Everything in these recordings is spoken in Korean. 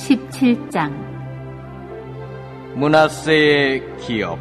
17장 므낫세의 기업.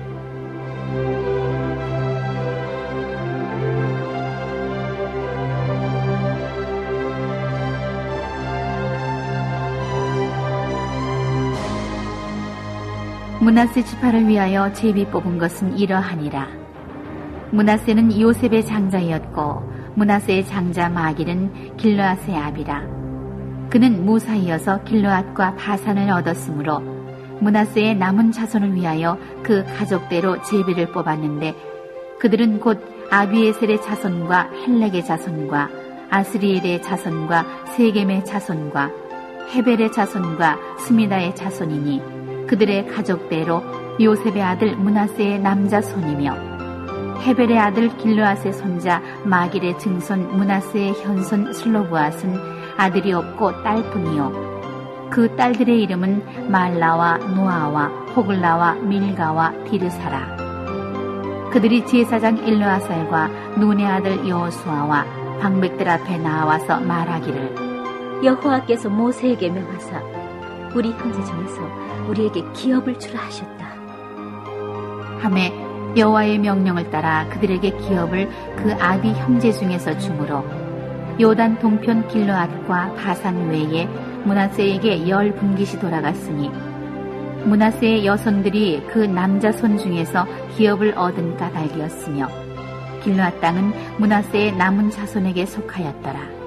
므낫세 지파를 위하여 제비 뽑은 것은 이러하니라. 므낫세는 요셉의 장자였고 므낫세의 장자 마길은 길르앗의 아비라. 그는 무사이어서 길르앗과 바산을 얻었으므로 므낫세의 남은 자손을 위하여 그 가족대로 제비를 뽑았는데, 그들은 곧 아비에셀의 자손과 헬렉의 자손과 아스리엘의 자손과 세겜의 자손과 헤벨의 자손과 스미다의 자손이니, 그들의 가족대로 요셉의 아들 므낫세의 남자 손이며 헤벨의 아들 길르앗의 손자 마길의 증손 므낫세의 현손 슬로브앗은 아들이 없고 딸뿐이요. 그 딸들의 이름은 말라와 노아와 호글라와 밀가와 디르사라. 그들이 제사장 엘르아살과 눈의 아들 여호수아와 방백들 앞에 나와서 말하기를, 여호와께서 모세에게 명하사 우리 형제 중에서 우리에게 기업을 주라 하셨다 하매 여호와의 명령을 따라 그들에게 기업을 그 아비 형제 중에서 주므로 요단 동편 길르앗과 바산 외에 므낫세에게 10분깃이 돌아갔으니, 므낫세의 여손들이 그 남자 손 중에서 기업을 얻은 까닭이었으며, 길르앗 땅은 므낫세의 남은 자손에게 속하였더라.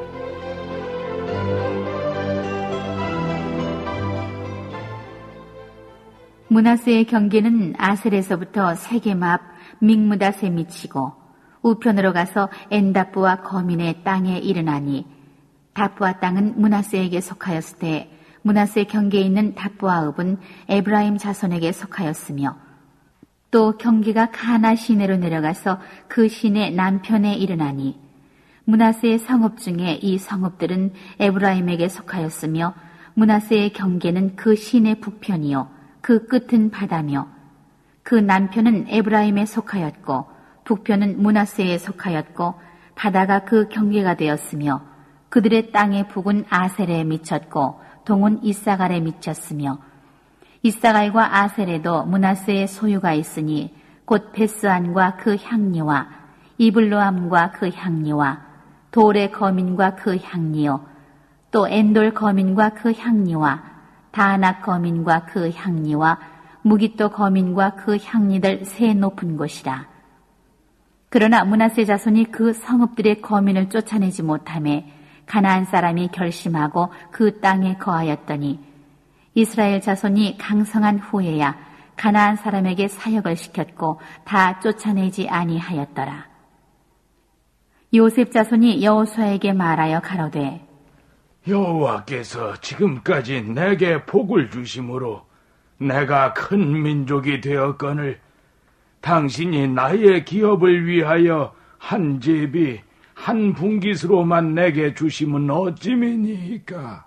므낫세의 경계는 아셀에서부터 세겜 앞 믹므닷에 미치고 우편으로 가서 엔다프와 거민의 땅에 이르나니, 다프와 땅은 므낫세에게 속하였을 때 므낫세 경계에 있는 다프와 읍은 에브라임 자손에게 속하였으며, 또 경계가 가나 시내로 내려가서 그 시내 남편에 이르나니, 므낫세의 성읍 중에 이 성읍들은 에브라임에게 속하였으며, 므낫세의 경계는 그 시내 북편이요 그 끝은 바다며, 그 남편은 에브라임에 속하였고 북편은 므낫세에 속하였고 바다가 그 경계가 되었으며, 그들의 땅의 북은 아셀에 미쳤고 동은 이사갈에 미쳤으며, 이사갈과 아셀에도 므낫세의 소유가 있으니 곧 베스안과 그 향리와 이블로암과 그 향리와 돌의 거민과 그 향리요, 또 엔돌 거민과 그 향리와 다낙 거민과 그 향리와 무깃도 거민과 그 향리들 세 높은 곳이라. 그러나 므낫세 자손이 그 성읍들의 거민을 쫓아내지 못하매 가나안 사람이 결심하고 그 땅에 거하였더니, 이스라엘 자손이 강성한 후에야 가나안 사람에게 사역을 시켰고 다 쫓아내지 아니하였더라. 요셉 자손이 여호수아에게 말하여 가로되, 여호와께서 지금까지 내게 복을 주심으로 내가 큰 민족이 되었거늘 당신이 나의 기업을 위하여 한 제비 한 분깃으로만 내게 주심은 어찌미니까?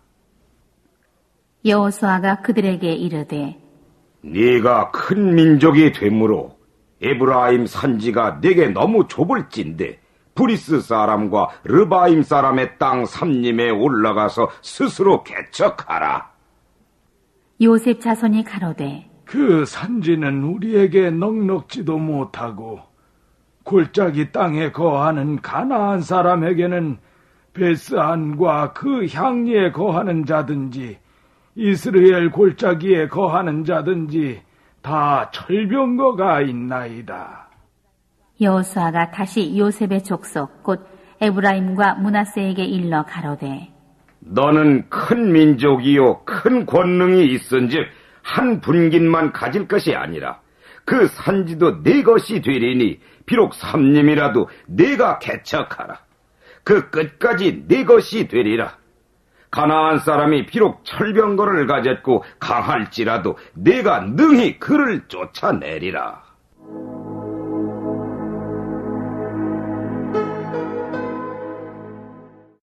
여호수아가 그들에게 이르되, 네가 큰 민족이 되므로 에브라임 산지가 네게 너무 좁을진데 브리스 사람과 르바임 사람의 땅 삼림에 올라가서 스스로 개척하라. 요셉 자손이 가로되, 그 산지는 우리에게 넉넉지도 못하고 골짜기 땅에 거하는 가나안 사람에게는 베스안과 그 향리에 거하는 자든지 이스라엘 골짜기에 거하는 자든지 다 철병거가 있나이다. 여호수아가 다시 요셉의 족속 곧 에브라임과 므낫세에게 일러 가로되, 너는 큰 민족이요 큰 권능이 있은즉 한 분깃만 가질 것이 아니라 그 산지도 네 것이 되리니 비록 삼림이라도 네가 개척하라. 그 끝까지 네 것이 되리라. 가나안 사람이 비록 철병거를 가졌고 강할지라도 네가 능히 그를 쫓아내리라.